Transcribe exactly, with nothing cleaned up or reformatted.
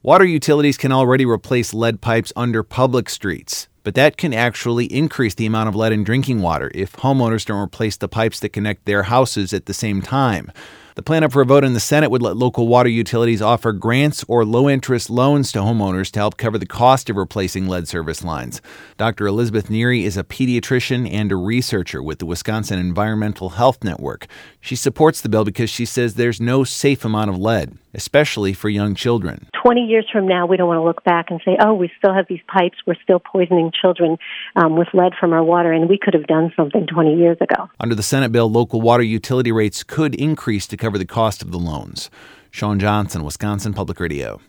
Water utilities can already replace lead pipes under public streets, but that can actually increase the amount of lead in drinking water if homeowners don't replace the pipes that connect their houses at the same time. The plan up for a vote in the Senate would let local water utilities offer grants or low-interest loans to homeowners to help cover the cost of replacing lead service lines. Doctor Elizabeth Neary is a pediatrician and a researcher with the Wisconsin Environmental Health Network. She supports the bill because she says there's no safe amount of lead, especially for young children. twenty years from now, we don't want to look back and say, oh, we still have these pipes, we're still poisoning children um, with lead from our water, and we could have done something twenty years ago. Under the Senate bill, local water utility rates could increase to cover the cost of the loans. Sean Johnson, Wisconsin Public Radio.